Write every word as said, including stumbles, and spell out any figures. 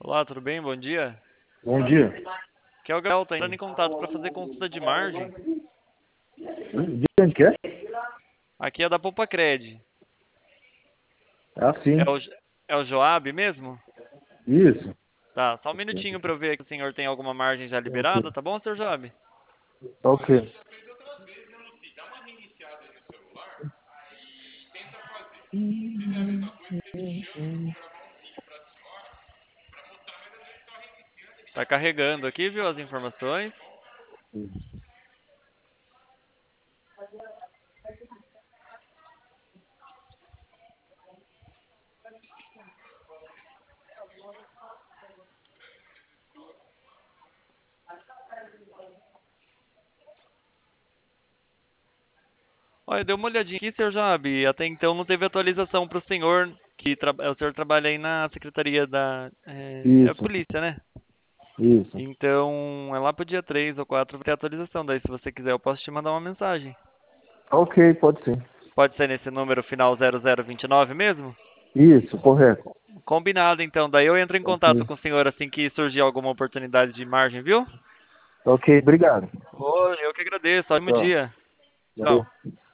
Olá, tudo bem? Bom dia. Bom dia. Aqui é o Gabriel, tá entrando em contato para fazer consulta de margem. De onde que é? Aqui é da Poupacred. Ah, sim. É o, é o Joab mesmo? Isso. Tá, só um minutinho para eu ver que o senhor tem alguma margem já Ok. liberada, tá bom, senhor Joab? Ok. Tá carregando aqui, viu, as informações. Olha, deu uma olhadinha aqui, senhor Joab. Até então não teve atualização para o senhor, que tra... o senhor trabalha aí na Secretaria da é... é Isso. Polícia, né? Isso. Então, é lá pro dia três ou quatro vai ter atualização. Daí, se você quiser, eu posso te mandar uma mensagem. Ok, pode ser. Pode ser nesse número final zero zero vinte e nove mesmo? Isso, correto. Combinado, então. Daí eu entro em Ok. contato com o senhor assim que surgir alguma oportunidade de margem, viu? Ok, obrigado. Oi, eu que agradeço. Ótimo Tchau. dia. Tchau. Valeu.